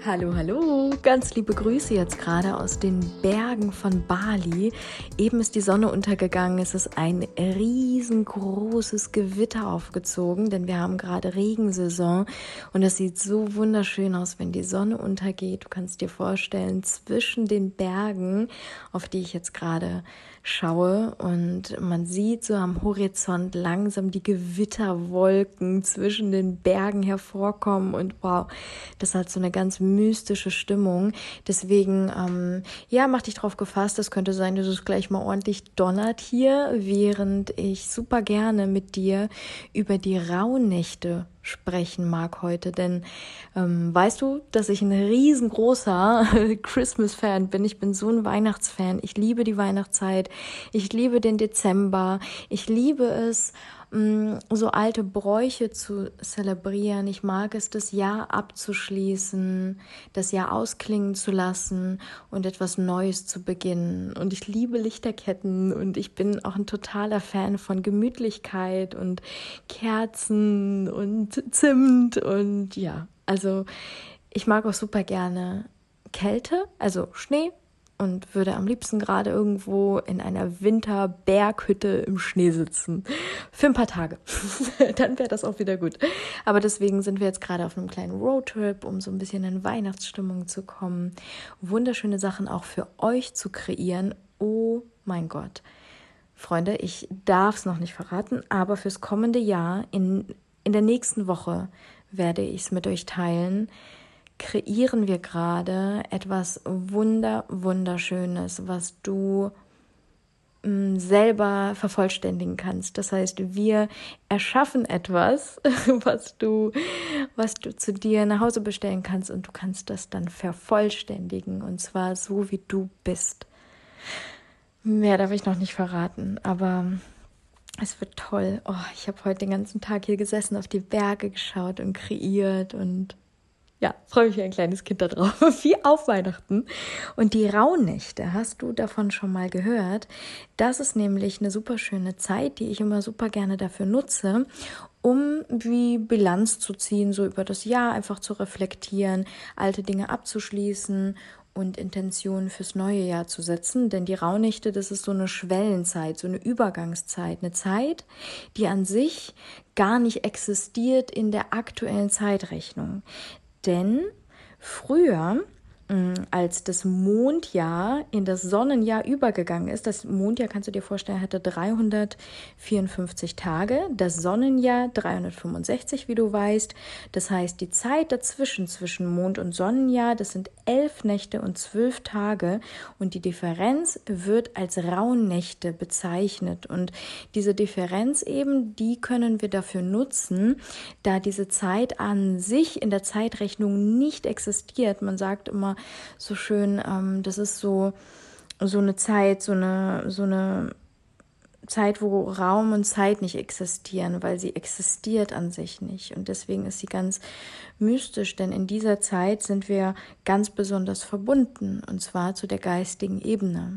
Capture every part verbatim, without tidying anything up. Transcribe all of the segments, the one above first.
Hallo, hallo, ganz liebe Grüße jetzt gerade aus den Bergen von Bali. Eben ist die Sonne untergegangen, es ist ein riesengroßes Gewitter aufgezogen, denn wir haben gerade Regensaison und es sieht so wunderschön aus, wenn die Sonne untergeht. Du kannst dir vorstellen, zwischen den Bergen, auf die ich jetzt gerade schaue, und man sieht so am Horizont langsam die Gewitterwolken zwischen den Bergen hervorkommen und wow, das hat so eine ganz mystische Stimmung. Deswegen, ähm, ja, mach dich drauf gefasst. Es könnte sein, dass es gleich mal ordentlich donnert hier, während ich super gerne mit dir über die Rauhnächte sprechen mag heute, denn ähm, weißt du, dass ich ein riesengroßer Christmas-Fan bin. Ich bin so ein Weihnachtsfan. Ich liebe die Weihnachtszeit. Ich liebe den Dezember. Ich liebe es, mh, so alte Bräuche zu zelebrieren. Ich mag es, das Jahr abzuschließen, das Jahr ausklingen zu lassen und etwas Neues zu beginnen. Und ich liebe Lichterketten und ich bin auch ein totaler Fan von Gemütlichkeit und Kerzen und Zimt und ja, also ich mag auch super gerne Kälte, also Schnee, und würde am liebsten gerade irgendwo in einer Winterberghütte im Schnee sitzen. Für ein paar Tage. Dann wäre das auch wieder gut. Aber deswegen sind wir jetzt gerade auf einem kleinen Roadtrip, um so ein bisschen in Weihnachtsstimmung zu kommen. Wunderschöne Sachen auch für euch zu kreieren. Oh mein Gott. Freunde, ich darf es noch nicht verraten, aber fürs kommende Jahr, in, in der nächsten Woche, werde ich es mit euch teilen, kreieren wir gerade etwas wunder, wunderschönes, was du mh, selber vervollständigen kannst. Das heißt, wir erschaffen etwas, was du, was du zu dir nach Hause bestellen kannst, und du kannst das dann vervollständigen, und zwar so, wie du bist. Mehr darf ich noch nicht verraten, aber es wird toll. Oh, ich habe heute den ganzen Tag hier gesessen, auf die Berge geschaut und kreiert und ja, freue mich wie ein kleines Kind da drauf, wie auf Weihnachten. Und die Rauhnächte, hast du davon schon mal gehört? Das ist nämlich eine super schöne Zeit, die ich immer super gerne dafür nutze, um wie Bilanz zu ziehen, so über das Jahr einfach zu reflektieren, alte Dinge abzuschließen und Intentionen fürs neue Jahr zu setzen. Denn die Rauhnächte, das ist so eine Schwellenzeit, so eine Übergangszeit, eine Zeit, die an sich gar nicht existiert in der aktuellen Zeitrechnung. Denn früher, als das Mondjahr in das Sonnenjahr übergegangen ist, das Mondjahr, kannst du dir vorstellen, hatte dreihundertvierundfünfzig Tage, das Sonnenjahr dreihundertfünfundsechzig, wie du weißt. Das heißt, die Zeit dazwischen, zwischen Mond- und Sonnenjahr, das sind elf Nächte und zwölf Tage, und die Differenz wird als Rauhnächte bezeichnet. Und diese Differenz eben, die können wir dafür nutzen, da diese Zeit an sich in der Zeitrechnung nicht existiert. Man sagt immer so schön, ähm, das ist so, so eine Zeit, so eine, so eine Zeit, wo Raum und Zeit nicht existieren, weil sie existiert an sich nicht. Und deswegen ist sie ganz mystisch, denn in dieser Zeit sind wir ganz besonders verbunden, und zwar zu der geistigen Ebene.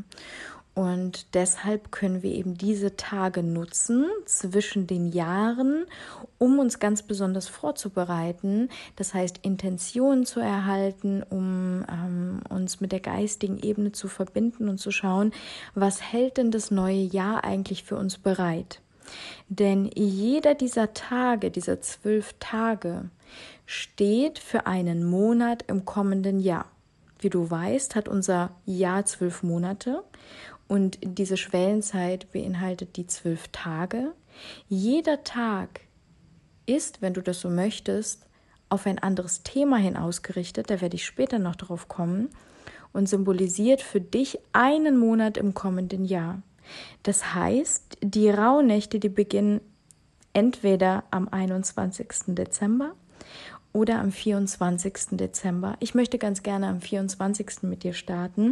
Und deshalb können wir eben diese Tage nutzen zwischen den Jahren, um uns ganz besonders vorzubereiten. Das heißt, Intentionen zu erhalten, um ähm, uns mit der geistigen Ebene zu verbinden und zu schauen, was hält denn das neue Jahr eigentlich für uns bereit? Denn jeder dieser Tage, dieser zwölf Tage, steht für einen Monat im kommenden Jahr. Wie du weißt, hat unser Jahr zwölf Monate. Und diese Schwellenzeit beinhaltet die zwölf Tage. Jeder Tag ist, wenn du das so möchtest, auf ein anderes Thema hin ausgerichtet, da werde ich später noch drauf kommen, und symbolisiert für dich einen Monat im kommenden Jahr. Das heißt, die Rauhnächte, die beginnen entweder am einundzwanzigsten Dezember oder am vierundzwanzigsten Dezember. Ich möchte ganz gerne am vierundzwanzigsten mit dir starten.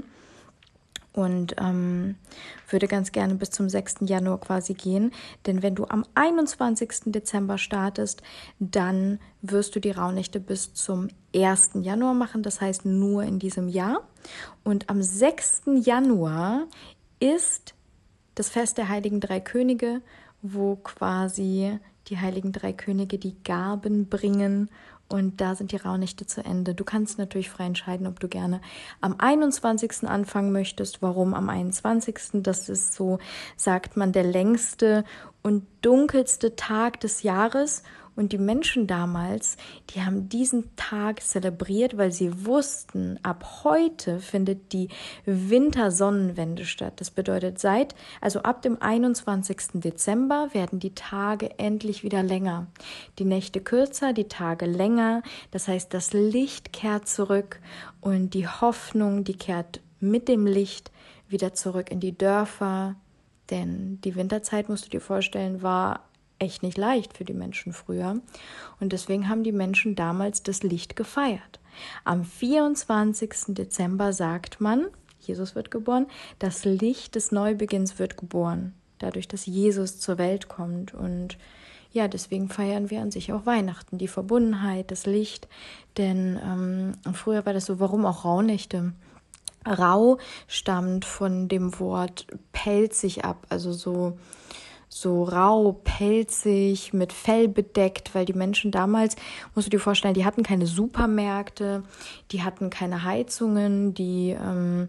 Und ähm, würde ganz gerne bis zum sechsten Januar quasi gehen. Denn wenn du am einundzwanzigsten Dezember startest, dann wirst du die Rauhnächte bis zum ersten Januar machen. Das heißt nur in diesem Jahr. Und am sechsten Januar ist das Fest der Heiligen Drei Könige, wo quasi die Heiligen Drei Könige die Gaben bringen Und da sind die Rauhnächte zu Ende. Du kannst natürlich frei entscheiden, ob du gerne am einundzwanzigsten anfangen möchtest. Warum am einundzwanzigsten? Das ist so, sagt man, der längste und dunkelste Tag des Jahres. Und die Menschen damals, die haben diesen Tag zelebriert, weil sie wussten, ab heute findet die Wintersonnenwende statt. Das bedeutet, seit, also ab dem einundzwanzigsten Dezember werden die Tage endlich wieder länger. Die Nächte kürzer, die Tage länger. Das heißt, das Licht kehrt zurück und die Hoffnung, die kehrt mit dem Licht wieder zurück in die Dörfer. Denn die Winterzeit, musst du dir vorstellen, war echt nicht leicht für die Menschen früher. Und deswegen haben die Menschen damals das Licht gefeiert. Am vierundzwanzigsten Dezember sagt man, Jesus wird geboren, das Licht des Neubeginns wird geboren, dadurch, dass Jesus zur Welt kommt. Und ja, deswegen feiern wir an sich auch Weihnachten, die Verbundenheit, das Licht. Denn ähm, früher war das so, warum auch Rauhnächte? Rau stammt von dem Wort pelzig ab, also so so rau, pelzig, mit Fell bedeckt, weil die Menschen damals, musst du dir vorstellen, die hatten keine Supermärkte, die hatten keine Heizungen, die, ähm,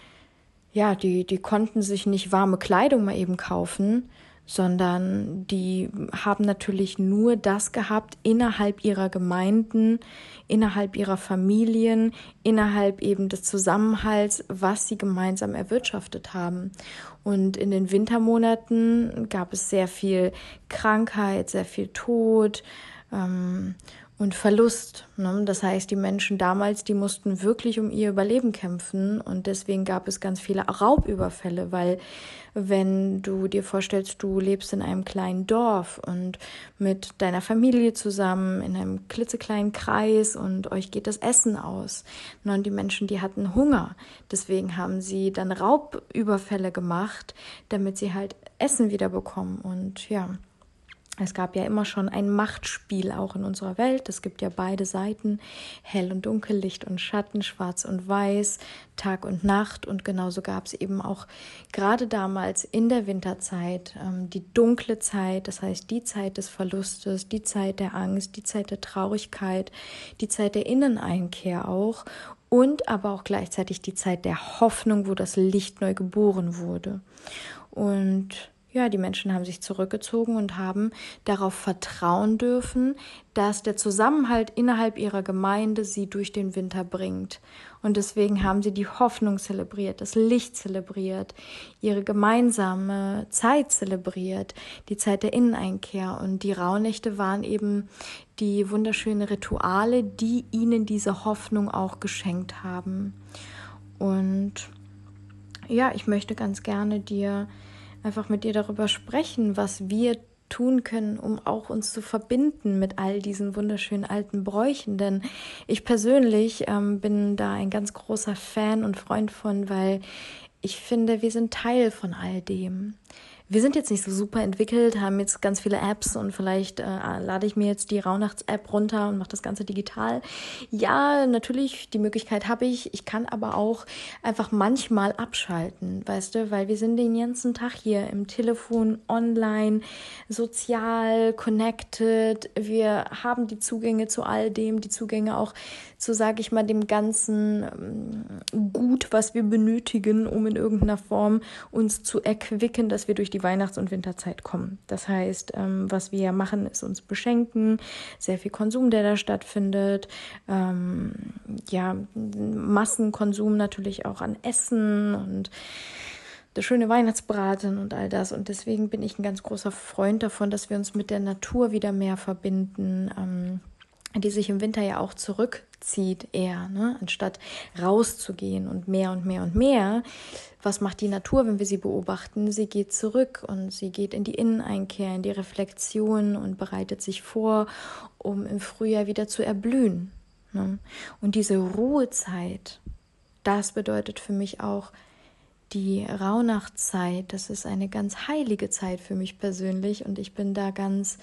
ja, die, die konnten sich nicht warme Kleidung mal eben kaufen, sondern die haben natürlich nur das gehabt innerhalb ihrer Gemeinden, innerhalb ihrer Familien, innerhalb eben des Zusammenhalts, was sie gemeinsam erwirtschaftet haben. Und in den Wintermonaten gab es sehr viel Krankheit, sehr viel Tod, ähm, und Verlust. Ne? Das heißt, die Menschen damals, die mussten wirklich um ihr Überleben kämpfen und deswegen gab es ganz viele Raubüberfälle, weil wenn du dir vorstellst, du lebst in einem kleinen Dorf und mit deiner Familie zusammen in einem klitzekleinen Kreis und euch geht das Essen aus. Ne? Und die Menschen, die hatten Hunger. Deswegen haben sie dann Raubüberfälle gemacht, damit sie halt Essen wieder bekommen. Und ja, es gab ja immer schon ein Machtspiel auch in unserer Welt. Es gibt ja beide Seiten, Hell und Dunkel, Licht und Schatten, Schwarz und Weiß, Tag und Nacht. Und genauso gab es eben auch gerade damals in der Winterzeit ähm, die dunkle Zeit, das heißt die Zeit des Verlustes, die Zeit der Angst, die Zeit der Traurigkeit, die Zeit der Inneneinkehr auch und aber auch gleichzeitig die Zeit der Hoffnung, wo das Licht neu geboren wurde. Und ja, die Menschen haben sich zurückgezogen und haben darauf vertrauen dürfen, dass der Zusammenhalt innerhalb ihrer Gemeinde sie durch den Winter bringt. Und deswegen haben sie die Hoffnung zelebriert, das Licht zelebriert, ihre gemeinsame Zeit zelebriert, die Zeit der Inneneinkehr. Und die Rauhnächte waren eben die wunderschönen Rituale, die ihnen diese Hoffnung auch geschenkt haben. Und ja, ich möchte ganz gerne dir einfach mit dir darüber sprechen, was wir tun können, um auch uns zu verbinden mit all diesen wunderschönen alten Bräuchen. Denn ich persönlich ähm, bin da ein ganz großer Fan und Freund von, weil ich finde, wir sind Teil von all dem. Wir sind jetzt nicht so super entwickelt, haben jetzt ganz viele Apps und vielleicht äh, lade ich mir jetzt die Rauhnachts-App runter und mache das Ganze digital. Ja, natürlich, die Möglichkeit habe ich. Ich kann aber auch einfach manchmal abschalten, weißt du, weil wir sind den ganzen Tag hier im Telefon, online, sozial, connected. Wir haben die Zugänge zu all dem, die Zugänge auch zu, sage ich mal, dem ganzen ähm, Gut, was wir benötigen, um in irgendeiner Form uns zu erquicken, dass wir durch die Weihnachts- und Winterzeit kommen. Das heißt, ähm, was wir machen, ist uns beschenken, sehr viel Konsum, der da stattfindet, ähm, ja, Massenkonsum natürlich auch an Essen und der schöne Weihnachtsbraten und all das. Und deswegen bin ich ein ganz großer Freund davon, dass wir uns mit der Natur wieder mehr verbinden, ähm, die sich im Winter ja auch zurückzieht eher, ne? Anstatt rauszugehen und mehr und mehr und mehr. Was macht die Natur, wenn wir sie beobachten? Sie geht zurück und sie geht in die Inneneinkehr, in die Reflexion und bereitet sich vor, um im Frühjahr wieder zu erblühen, ne? Und diese Ruhezeit, das bedeutet für mich auch die Rauhnachtszeit. Das ist eine ganz heilige Zeit für mich persönlich und ich bin da ganz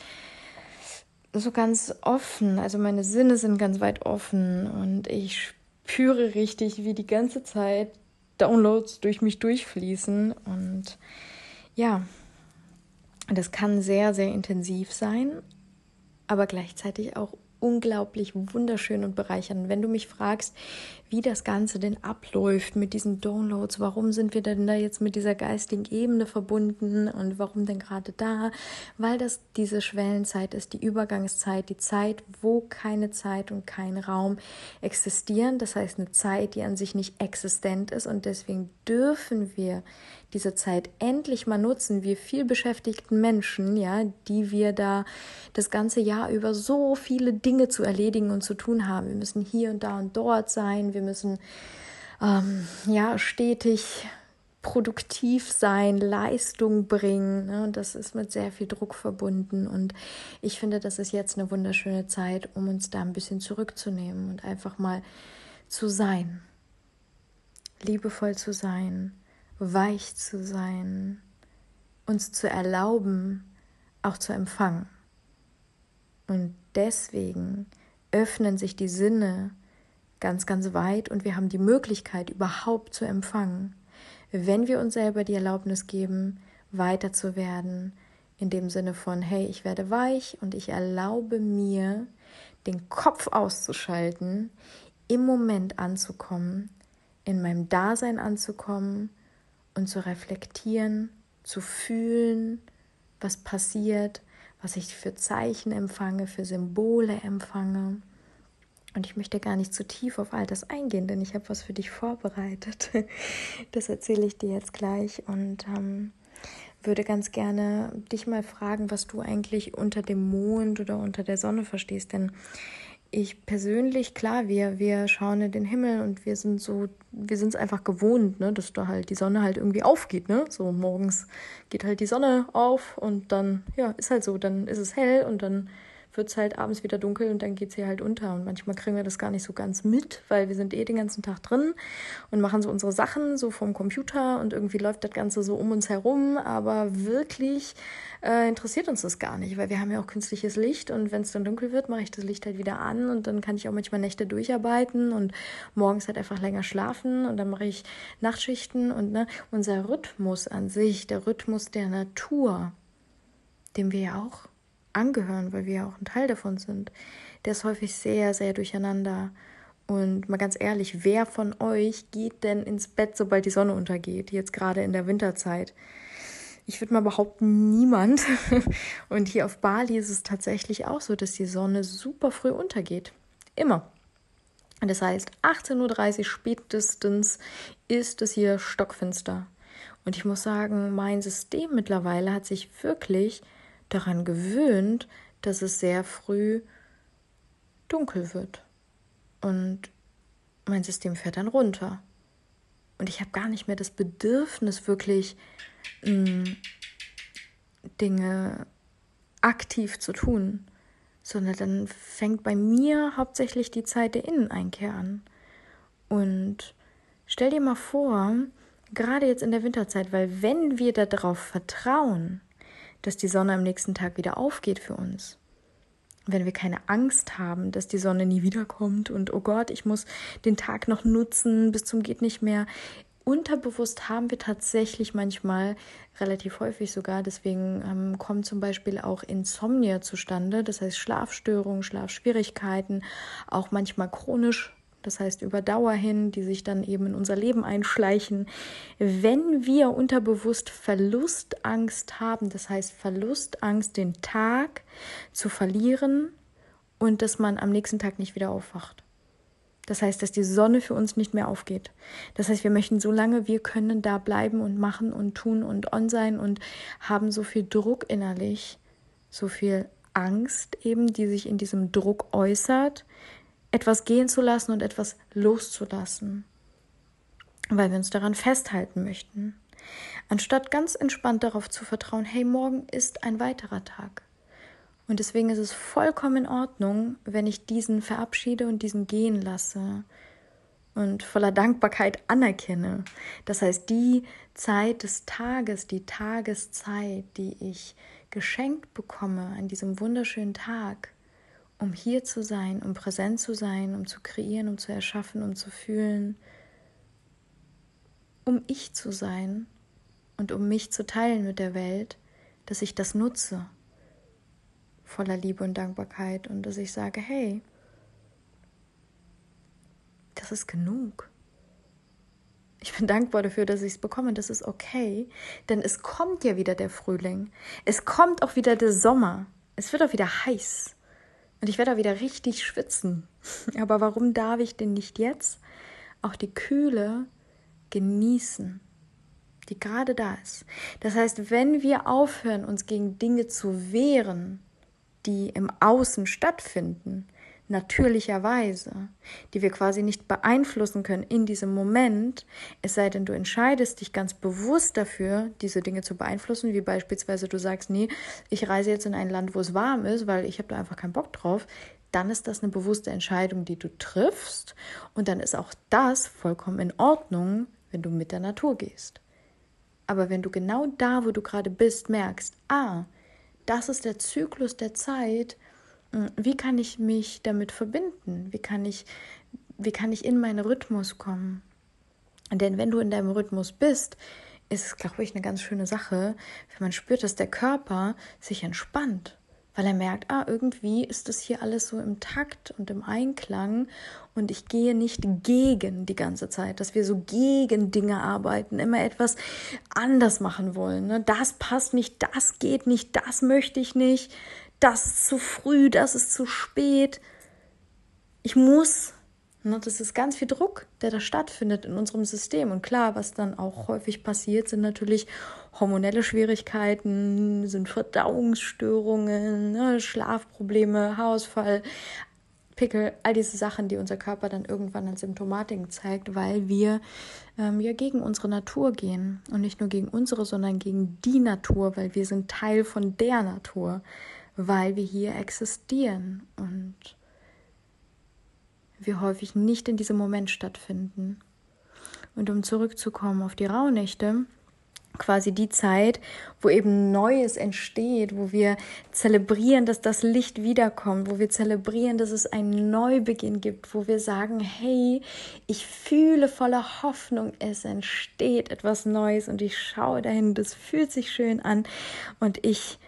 so ganz offen, also meine Sinne sind ganz weit offen und ich spüre richtig, wie die ganze Zeit Downloads durch mich durchfließen und ja, das kann sehr, sehr intensiv sein, aber gleichzeitig auch unglaublich wunderschön und bereichernd. Wenn du mich fragst, wie das Ganze denn abläuft mit diesen Downloads, warum sind wir denn da jetzt mit dieser geistigen Ebene verbunden und warum denn gerade da? Weil das diese Schwellenzeit ist, die Übergangszeit, die Zeit, wo keine Zeit und kein Raum existieren. Das heißt, eine Zeit, die an sich nicht existent ist, und deswegen dürfen wir diese Zeit endlich mal nutzen, wir viel beschäftigten Menschen, ja, die wir da das ganze Jahr über so viele Dinge zu erledigen und zu tun haben. Wir müssen hier und da und dort sein, wir müssen ähm, ja stetig produktiv sein, Leistung bringen, ne? Und das ist mit sehr viel Druck verbunden, und ich finde, das ist jetzt eine wunderschöne Zeit, um uns da ein bisschen zurückzunehmen und einfach mal zu sein, liebevoll zu sein, weich zu sein, uns zu erlauben, auch zu empfangen. Und deswegen öffnen sich die Sinne ganz, ganz weit, und wir haben die Möglichkeit, überhaupt zu empfangen, wenn wir uns selber die Erlaubnis geben, weiter zu werden, in dem Sinne von, hey, ich werde weich und ich erlaube mir, den Kopf auszuschalten, im Moment anzukommen, in meinem Dasein anzukommen und zu reflektieren, zu fühlen, was passiert, was ich für Zeichen empfange, für Symbole empfange. Und ich möchte gar nicht zu tief auf all das eingehen, denn ich habe was für dich vorbereitet. Das erzähle ich dir jetzt gleich, und ähm, würde ganz gerne dich mal fragen, was du eigentlich unter dem Mond oder unter der Sonne verstehst. Denn ich persönlich, klar, wir, wir schauen in den Himmel und wir sind so, wir sind es einfach gewohnt, ne, dass da halt die Sonne halt irgendwie aufgeht, ne? So morgens geht halt die Sonne auf und dann, ja, ist halt so, dann ist es hell und dann wird es halt abends wieder dunkel und dann geht es hier halt unter. Und manchmal kriegen wir das gar nicht so ganz mit, weil wir sind eh den ganzen Tag drin und machen so unsere Sachen so vom Computer, und irgendwie läuft das Ganze so um uns herum, aber wirklich äh, interessiert uns das gar nicht, weil wir haben ja auch künstliches Licht, und wenn es dann dunkel wird, mache ich das Licht halt wieder an, und dann kann ich auch manchmal Nächte durcharbeiten und morgens halt einfach länger schlafen, und dann mache ich Nachtschichten, und ne, unser Rhythmus an sich, der Rhythmus der Natur, dem wir ja auch angehören, weil wir ja auch ein Teil davon sind, der ist häufig sehr, sehr durcheinander. Und mal ganz ehrlich, wer von euch geht denn ins Bett, sobald die Sonne untergeht, jetzt gerade in der Winterzeit? Ich würde mal behaupten, niemand. Und hier auf Bali ist es tatsächlich auch so, dass die Sonne super früh untergeht. Immer. Das heißt, achtzehn Uhr dreißig spätestens ist es hier stockfinster. Und ich muss sagen, mein System mittlerweile hat sich wirklich daran gewöhnt, dass es sehr früh dunkel wird. Und mein System fährt dann runter. Und ich habe gar nicht mehr das Bedürfnis, wirklich mh, Dinge aktiv zu tun, sondern dann fängt bei mir hauptsächlich die Zeit der Inneneinkehr an. Und stell dir mal vor, gerade jetzt in der Winterzeit, weil wenn wir darauf vertrauen, dass die Sonne am nächsten Tag wieder aufgeht für uns, wenn wir keine Angst haben, dass die Sonne nie wiederkommt und oh Gott, ich muss den Tag noch nutzen bis zum geht nicht mehr. Unterbewusst haben wir tatsächlich manchmal, relativ häufig sogar, deswegen ähm, kommen zum Beispiel auch Insomnia zustande, das heißt Schlafstörungen, Schlafschwierigkeiten, auch manchmal chronisch, das heißt über Dauer hin, die sich dann eben in unser Leben einschleichen. Wenn wir unterbewusst Verlustangst haben, das heißt Verlustangst, den Tag zu verlieren und dass man am nächsten Tag nicht wieder aufwacht. Das heißt, dass die Sonne für uns nicht mehr aufgeht. Das heißt, wir möchten so lange wir können da bleiben und machen und tun und on sein und haben so viel Druck innerlich, so viel Angst eben, die sich in diesem Druck äußert, etwas gehen zu lassen und etwas loszulassen, weil wir uns daran festhalten möchten, anstatt ganz entspannt darauf zu vertrauen, hey, morgen ist ein weiterer Tag. Und deswegen ist es vollkommen in Ordnung, wenn ich diesen verabschiede und diesen gehen lasse und voller Dankbarkeit anerkenne. Das heißt, die Zeit des Tages, die Tageszeit, die ich geschenkt bekomme an diesem wunderschönen Tag, um hier zu sein, um präsent zu sein, um zu kreieren, um zu erschaffen, um zu fühlen, um ich zu sein und um mich zu teilen mit der Welt, dass ich das nutze. voller Liebe und Dankbarkeit und dass ich sage, hey, das ist genug. Ich bin dankbar dafür, dass ich es bekomme. Das ist okay, denn es kommt ja wieder der Frühling. Es kommt auch wieder der Sommer. Es wird auch wieder heiß. Und ich werde auch wieder richtig schwitzen. Aber warum darf ich denn nicht jetzt auch die Kühle genießen, die gerade da ist? Das heißt, wenn wir aufhören, uns gegen Dinge zu wehren, die im Außen stattfinden, natürlicherweise, die wir quasi nicht beeinflussen können in diesem Moment, es sei denn, du entscheidest dich ganz bewusst dafür, diese Dinge zu beeinflussen, wie beispielsweise du sagst, nee, ich reise jetzt in ein Land, wo es warm ist, weil ich habe da einfach keinen Bock drauf, dann ist das eine bewusste Entscheidung, die du triffst und dann ist auch das vollkommen in Ordnung, wenn du mit der Natur gehst. Aber wenn du genau da, wo du gerade bist, merkst, ah, das ist der Zyklus der Zeit, wie kann ich mich damit verbinden? Wie kann ich, wie kann ich in meinen Rhythmus kommen? Denn wenn du in deinem Rhythmus bist, ist es, glaube ich, eine ganz schöne Sache, wenn man spürt, dass der Körper sich entspannt, weil er merkt, ah, irgendwie ist das hier alles so im Takt und im Einklang und ich gehe nicht gegen die ganze Zeit, dass wir so gegen Dinge arbeiten, immer etwas anders machen wollen. Ne? Das passt nicht, das geht nicht, das möchte ich nicht. Das ist zu früh, das ist zu spät. Ich muss. Das ist ganz viel Druck, der da stattfindet in unserem System. Und klar, was dann auch häufig passiert, sind natürlich hormonelle Schwierigkeiten, sind Verdauungsstörungen, Schlafprobleme, Haarausfall, Pickel, all diese Sachen, die unser Körper dann irgendwann als Symptomatiken zeigt, weil wir ähm, ja gegen unsere Natur gehen. Und nicht nur gegen unsere, sondern gegen die Natur, weil wir sind Teil von der Natur. Weil wir hier existieren und wir häufig nicht in diesem Moment stattfinden. Und um zurückzukommen auf die Rauhnächte, quasi die Zeit, wo eben Neues entsteht, wo wir zelebrieren, dass das Licht wiederkommt, wo wir zelebrieren, dass es einen Neubeginn gibt, wo wir sagen, hey, ich fühle voller Hoffnung, es entsteht etwas Neues und ich schaue dahin, das fühlt sich schön an und ich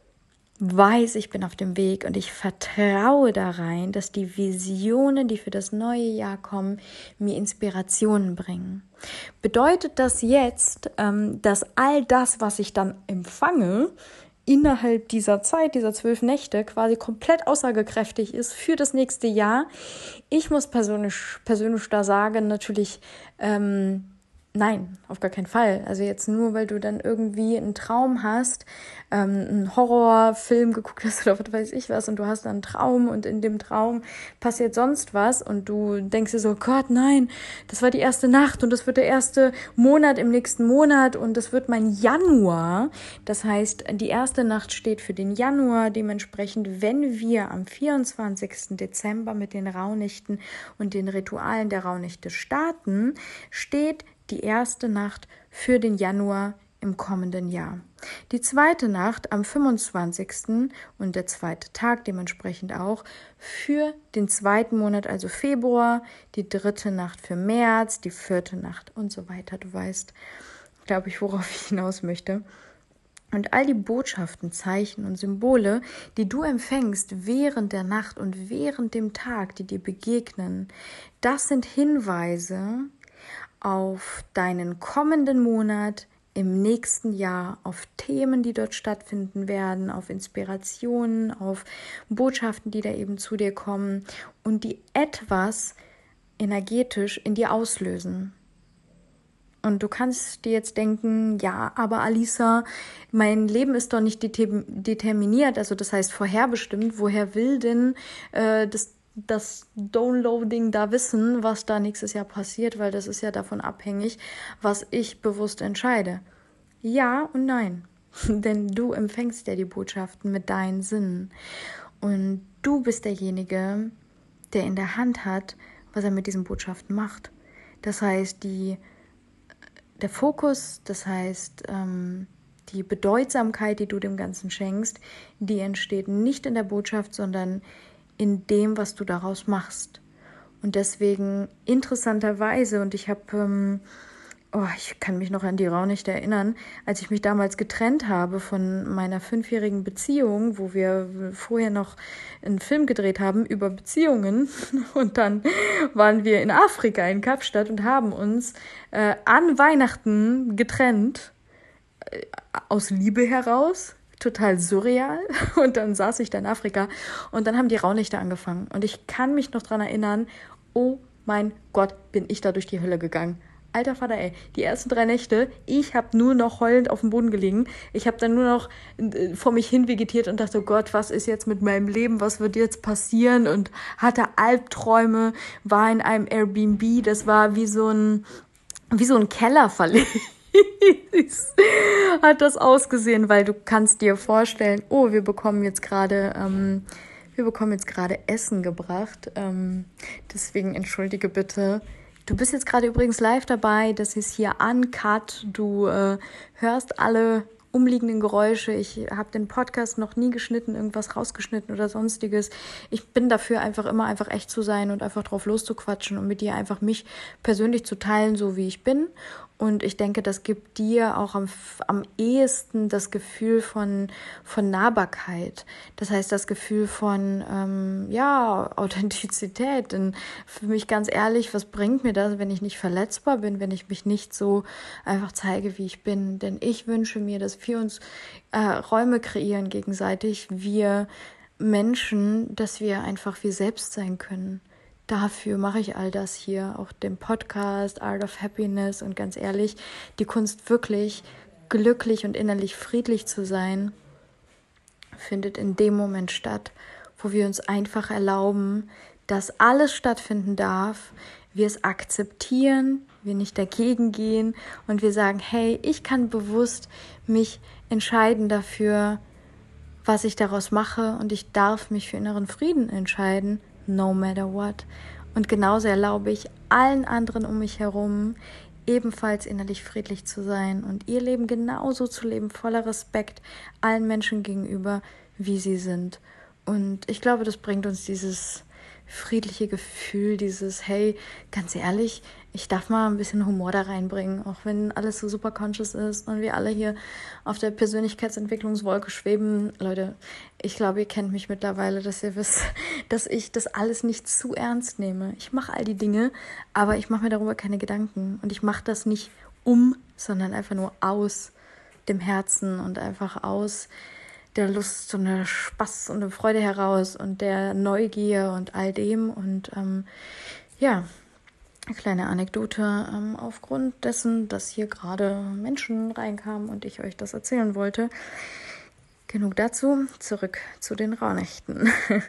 weiß, ich bin auf dem Weg und ich vertraue da rein, dass die Visionen, die für das neue Jahr kommen, mir Inspirationen bringen. Bedeutet das jetzt, dass all das, was ich dann empfange, innerhalb dieser Zeit, dieser zwölf Nächte, quasi komplett aussagekräftig ist für das nächste Jahr? Ich muss persönlich, persönlich da sagen, natürlich, ähm, nein, auf gar keinen Fall. Also jetzt nur, weil du dann irgendwie einen Traum hast, ähm, einen Horrorfilm geguckt hast oder was weiß ich was und du hast dann einen Traum und in dem Traum passiert sonst was und du denkst dir so, Gott, nein, das war die erste Nacht und das wird der erste Monat im nächsten Monat und das wird mein Januar. Das heißt, die erste Nacht steht für den Januar. Dementsprechend, wenn wir am vierundzwanzigsten Dezember mit den Rauhnächten und den Ritualen der Rauhnächte starten, steht die erste Nacht für den Januar im kommenden Jahr. Die zweite Nacht am fünfundzwanzigsten und der zweite Tag dementsprechend auch für den zweiten Monat, also Februar, die dritte Nacht für März, die vierte Nacht und so weiter. Du weißt, glaube ich, worauf ich hinaus möchte. Und all die Botschaften, Zeichen und Symbole, die du empfängst während der Nacht und während dem Tag, die dir begegnen, das sind Hinweise auf deinen kommenden Monat, im nächsten Jahr, auf Themen, die dort stattfinden werden, auf Inspirationen, auf Botschaften, die da eben zu dir kommen und die etwas energetisch in dir auslösen. Und du kannst dir jetzt denken, ja, aber Alisa, mein Leben ist doch nicht determiniert, also das heißt vorherbestimmt, woher will denn äh, das das Downloading da wissen, was da nächstes Jahr passiert, weil das ist ja davon abhängig, was ich bewusst entscheide. Ja und nein, denn du empfängst ja die Botschaften mit deinen Sinnen und du bist derjenige, der in der Hand hat, was er mit diesen Botschaften macht. Das heißt, die, der Fokus, das heißt, ähm, die Bedeutsamkeit, die du dem Ganzen schenkst, die entsteht nicht in der Botschaft, sondern in dem, was du daraus machst. Und deswegen interessanterweise, und ich habe ähm, Oh, ich kann mich noch an die Raunichte erinnern, als ich mich damals getrennt habe von meiner fünfjährigen Beziehung, wo wir vorher noch einen Film gedreht haben über Beziehungen. Und dann waren wir in Afrika, in Kapstadt, und haben uns äh, an Weihnachten getrennt, äh, aus Liebe heraus. Total surreal. Und dann saß ich da in Afrika und dann haben die Raunichte angefangen. Und ich kann mich noch dran erinnern, oh mein Gott, bin ich da durch die Hölle gegangen. Alter Vater, ey, die ersten drei Nächte, ich habe nur noch heulend auf dem Boden gelegen. Ich habe dann nur noch äh, vor mich hin vegetiert und dachte, oh Gott, was ist jetzt mit meinem Leben? Was wird jetzt passieren? Und hatte Albträume, war in einem Airbnb. Das war wie so ein, wie so ein Keller verlegt. Hat das ausgesehen, weil du kannst dir vorstellen, oh, wir bekommen jetzt gerade... Ähm, wir bekommen jetzt gerade Essen gebracht. Ähm, deswegen entschuldige bitte. Du bist jetzt gerade übrigens live dabei, das ist hier uncut, du äh, hörst alle umliegenden Geräusche, ich habe den Podcast noch nie geschnitten, irgendwas rausgeschnitten oder sonstiges. Ich bin dafür einfach immer einfach echt zu sein und einfach drauf loszuquatschen und mit dir einfach mich persönlich zu teilen, so wie ich bin. Und ich denke, das gibt dir auch am, am ehesten das Gefühl von, von Nahbarkeit. Das heißt, das Gefühl von, ähm, ja, Authentizität. Denn für mich ganz ehrlich, was bringt mir das, wenn ich nicht verletzbar bin, wenn ich mich nicht so einfach zeige, wie ich bin? Denn ich wünsche mir, dass wir uns äh, Räume kreieren gegenseitig, wir Menschen, dass wir einfach wir selbst sein können. Dafür mache ich all das hier, auch den Podcast, Art of Happiness, und ganz ehrlich, die Kunst wirklich glücklich und innerlich friedlich zu sein, findet in dem Moment statt, wo wir uns einfach erlauben, dass alles stattfinden darf, wir es akzeptieren, wir nicht dagegen gehen und wir sagen, hey, ich kann bewusst mich entscheiden dafür, was ich daraus mache, und ich darf mich für inneren Frieden entscheiden, no matter what. Und genauso erlaube ich allen anderen um mich herum, ebenfalls innerlich friedlich zu sein und ihr Leben genauso zu leben, voller Respekt allen Menschen gegenüber, wie sie sind. Und ich glaube, das bringt uns dieses friedliche Gefühl, dieses, hey, ganz ehrlich, ich darf mal ein bisschen Humor da reinbringen, auch wenn alles so super conscious ist und wir alle hier auf der Persönlichkeitsentwicklungswolke schweben. Leute, ich glaube, ihr kennt mich mittlerweile, dass ihr wisst, dass ich das alles nicht zu ernst nehme. Ich mache all die Dinge, aber ich mache mir darüber keine Gedanken. Und ich mache das nicht um, sondern einfach nur aus dem Herzen und einfach aus der Lust und der Spaß und der Freude heraus und der Neugier und all dem. Und ähm, ja, eine kleine Anekdote ähm, aufgrund dessen, dass hier gerade Menschen reinkamen und ich euch das erzählen wollte. Genug dazu, zurück zu den Rauhnächten.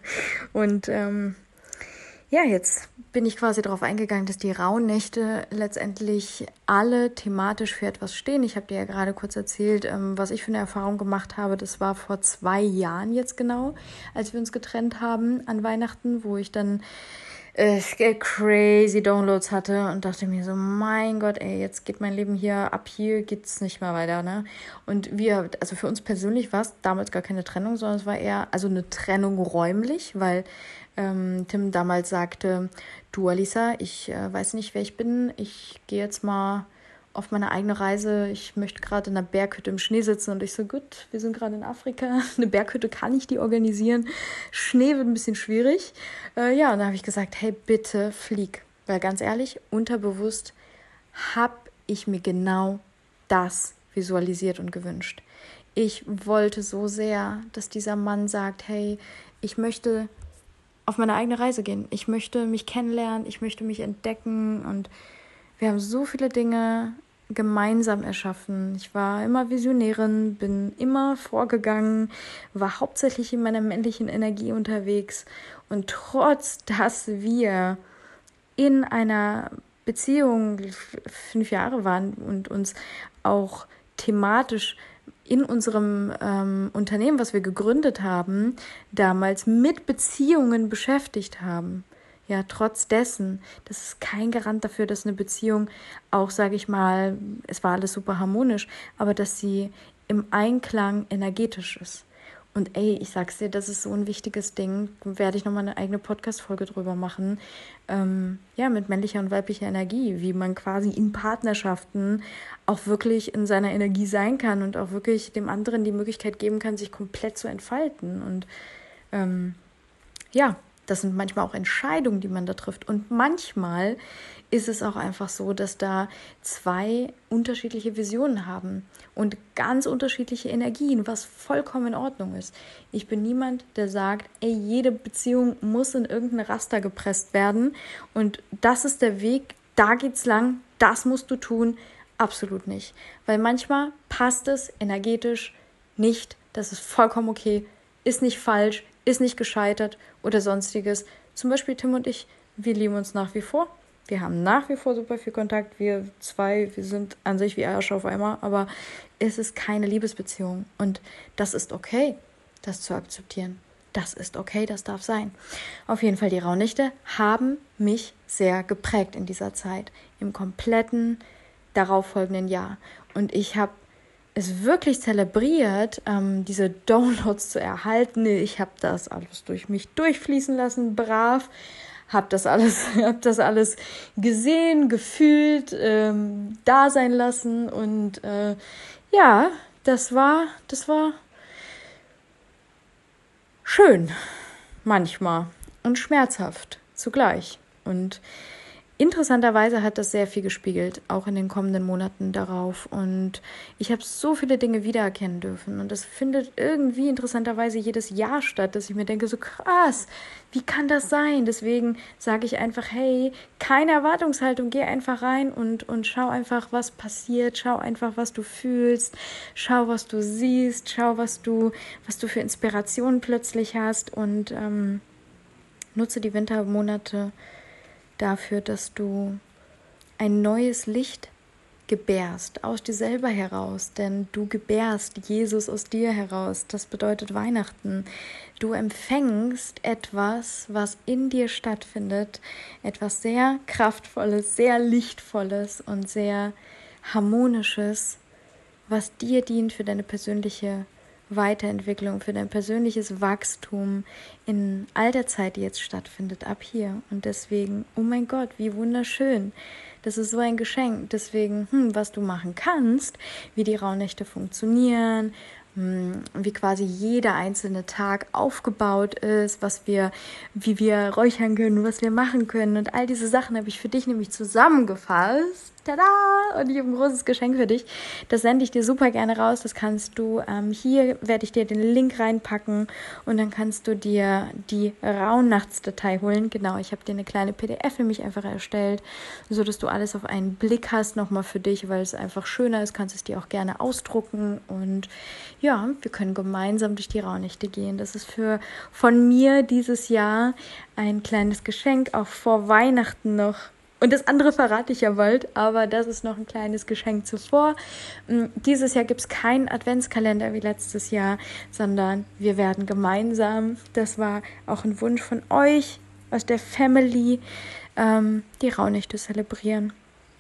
Und ähm, ja, jetzt bin ich quasi darauf eingegangen, dass die Rauhnächte letztendlich alle thematisch für etwas stehen. Ich habe dir ja gerade kurz erzählt, ähm, was ich für eine Erfahrung gemacht habe. Das war vor zwei Jahren jetzt genau, als wir uns getrennt haben an Weihnachten, wo ich dann äh, crazy Downloads hatte und dachte mir so, mein Gott, ey, jetzt geht mein Leben hier, ab hier geht's nicht mehr weiter, ne? Und wir, also für uns persönlich war es damals gar keine Trennung, sondern es war eher, also eine Trennung räumlich, weil ähm, Tim damals sagte, du Alisa, ich äh, weiß nicht, wer ich bin, ich gehe jetzt mal auf meine eigene Reise, ich möchte gerade in einer Berghütte im Schnee sitzen. Und ich so, gut, wir sind gerade in Afrika, eine Berghütte kann ich die organisieren, Schnee wird ein bisschen schwierig. Äh, ja, und dann habe ich gesagt, hey, bitte flieg, weil ganz ehrlich, unterbewusst habe ich mir genau das visualisiert und gewünscht. Ich wollte so sehr, dass dieser Mann sagt, hey, ich möchte auf meine eigene Reise gehen, ich möchte mich kennenlernen, ich möchte mich entdecken, und wir haben so viele Dinge gemeinsam erschaffen. Ich war immer Visionärin, bin immer vorgegangen, war hauptsächlich in meiner männlichen Energie unterwegs. Und trotz, dass wir in einer Beziehung fünf Jahre waren und uns auch thematisch in unserem ähm, Unternehmen, was wir gegründet haben, damals mit Beziehungen beschäftigt haben. Ja, trotz dessen, das ist kein Garant dafür, dass eine Beziehung auch, sage ich mal, es war alles super harmonisch, aber dass sie im Einklang energetisch ist. Und ey, ich sag's dir, das ist so ein wichtiges Ding. Werde ich nochmal eine eigene Podcast-Folge drüber machen. Ähm, ja, mit männlicher und weiblicher Energie, wie man quasi in Partnerschaften auch wirklich in seiner Energie sein kann und auch wirklich dem anderen die Möglichkeit geben kann, sich komplett zu entfalten. Und ähm, ja, das sind manchmal auch Entscheidungen, die man da trifft. Und manchmal ist es auch einfach so, dass da zwei unterschiedliche Visionen haben und ganz unterschiedliche Energien, was vollkommen in Ordnung ist. Ich bin niemand, der sagt, ey, jede Beziehung muss in irgendein Raster gepresst werden und das ist der Weg, da geht's lang, das musst du tun. Absolut nicht. Weil manchmal passt es energetisch nicht, das ist vollkommen okay, ist nicht falsch, ist nicht gescheitert oder sonstiges. Zum Beispiel Tim und ich, wir lieben uns nach wie vor. Wir haben nach wie vor super viel Kontakt. Wir zwei, wir sind an sich wie Arsch auf einmal, aber es ist keine Liebesbeziehung. Und das ist okay, das zu akzeptieren. Das ist okay, das darf sein. Auf jeden Fall, die Rauhnächte haben mich sehr geprägt in dieser Zeit, im kompletten darauffolgenden Jahr. Und ich habe es wirklich zelebriert, ähm, diese Downloads zu erhalten. Ich habe das alles durch mich durchfließen lassen, brav. Habe das alles, hab das alles gesehen, gefühlt, ähm, da sein lassen. Und äh, ja, das war, das war schön manchmal und schmerzhaft zugleich. Und interessanterweise hat das sehr viel gespiegelt, auch in den kommenden Monaten darauf. Und ich habe so viele Dinge wiedererkennen dürfen. Und das findet irgendwie interessanterweise jedes Jahr statt, dass ich mir denke, so krass, wie kann das sein? Deswegen sage ich einfach, hey, keine Erwartungshaltung, geh einfach rein und, und schau einfach, was passiert. Schau einfach, was du fühlst. Schau, was du siehst. Schau, was du, was du für Inspirationen plötzlich hast. Und ähm, nutze die Wintermonate dafür, dass du ein neues Licht gebärst, aus dir selber heraus, denn du gebärst Jesus aus dir heraus. Das bedeutet Weihnachten. Du empfängst etwas, was in dir stattfindet, etwas sehr Kraftvolles, sehr Lichtvolles und sehr Harmonisches, was dir dient für deine persönliche Weiterentwicklung, für dein persönliches Wachstum in all der Zeit, die jetzt stattfindet, ab hier. Und deswegen, oh mein Gott, wie wunderschön. Das ist so ein Geschenk. Deswegen, hm, was du machen kannst, wie die Rauhnächte funktionieren, hm, wie quasi jeder einzelne Tag aufgebaut ist, was wir, wie wir räuchern können, was wir machen können. Und all diese Sachen habe ich für dich nämlich zusammengefasst. Tada! Und ich habe ein großes Geschenk für dich. Das sende ich dir super gerne raus. Das kannst du, ähm, hier werde ich dir den Link reinpacken und dann kannst du dir die Rauhnachtsdatei holen. Genau, ich habe dir eine kleine P D F für mich einfach erstellt, so dass du alles auf einen Blick hast, nochmal für dich, weil es einfach schöner ist. Kannst es dir auch gerne ausdrucken und ja, wir können gemeinsam durch die Rauhnächte gehen. Das ist für von mir dieses Jahr ein kleines Geschenk, auch vor Weihnachten noch. Und das andere verrate ich ja bald, aber das ist noch ein kleines Geschenk zuvor. Dieses Jahr gibt es keinen Adventskalender wie letztes Jahr, sondern wir werden gemeinsam, das war auch ein Wunsch von euch, aus der Family, ähm, die Rauhnächte zelebrieren.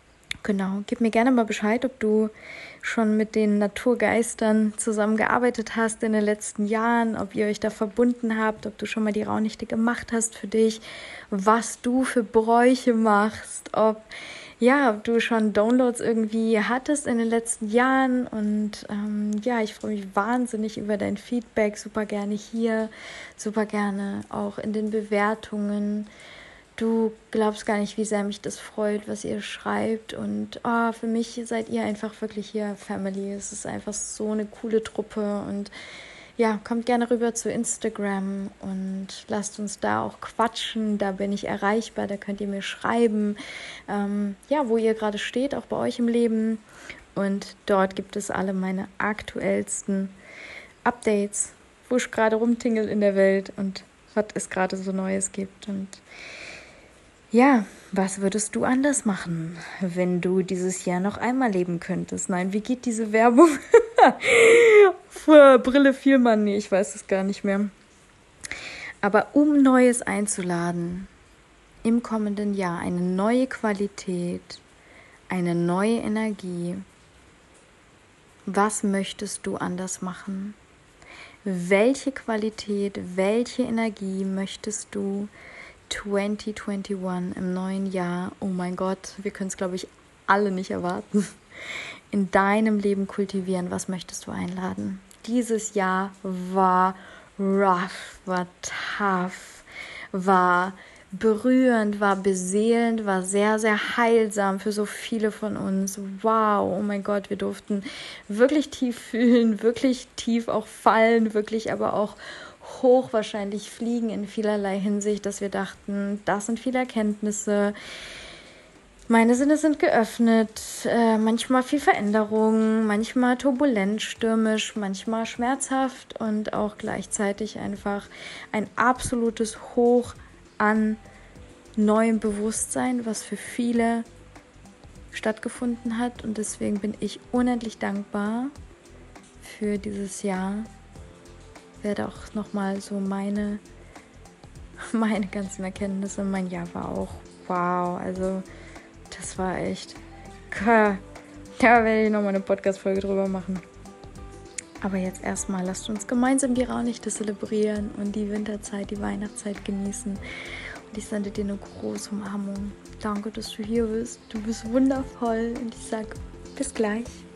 Genau, gib mir gerne mal Bescheid, ob du schon mit den Naturgeistern zusammengearbeitet hast in den letzten Jahren, ob ihr euch da verbunden habt, ob du schon mal die Rauhnächte gemacht hast für dich, was du für Bräuche machst, ob ja, ob du schon Downloads irgendwie hattest in den letzten Jahren und ähm, ja, ich freue mich wahnsinnig über dein Feedback, super gerne hier, super gerne auch in den Bewertungen. Du glaubst gar nicht, wie sehr mich das freut, was ihr schreibt. Und oh, für mich seid ihr einfach wirklich hier Family. Es ist einfach so eine coole Truppe. Und ja, kommt gerne rüber zu Instagram und lasst uns da auch quatschen. Da bin ich erreichbar, da könnt ihr mir schreiben, ähm, ja, wo ihr gerade steht, auch bei euch im Leben. Und dort gibt es alle meine aktuellsten Updates, wo ich gerade rumtingel in der Welt und was es gerade so Neues gibt. Und ja, was würdest du anders machen, wenn du dieses Jahr noch einmal leben könntest? Nein, wie geht diese Werbung? Vor Brille viel Mann, nee, ich weiß es gar nicht mehr. Aber um Neues einzuladen, im kommenden Jahr eine neue Qualität, eine neue Energie, was möchtest du anders machen? welche Qualität, welche Energie möchtest du zwanzig einundzwanzig im neuen Jahr, oh mein Gott, wir können es, glaube ich, alle nicht erwarten, in deinem Leben kultivieren? Was möchtest du einladen? Dieses Jahr war rough, war tough, war berührend, war beseelend, war sehr, sehr heilsam für so viele von uns. Wow, oh mein Gott, wir durften wirklich tief fühlen, wirklich tief auch fallen, wirklich aber auch hoch wahrscheinlich fliegen in vielerlei Hinsicht, dass wir dachten, das sind viele Erkenntnisse. Meine Sinne sind geöffnet, äh, manchmal viel Veränderung, manchmal turbulent, stürmisch, manchmal schmerzhaft und auch gleichzeitig einfach ein absolutes Hoch an neuem Bewusstsein, was für viele stattgefunden hat. Und deswegen bin ich unendlich dankbar für dieses Jahr. Ich werde auch nochmal so meine, meine ganzen Erkenntnisse, mein Jahr war auch wow, also das war echt, da werde ich nochmal eine Podcast-Folge drüber machen. Aber jetzt erstmal, lasst uns gemeinsam die Rauhnächte zelebrieren und die Winterzeit, die Weihnachtszeit genießen. Und ich sende dir eine große Umarmung. Danke, dass du hier bist. Du bist wundervoll und ich sage bis gleich.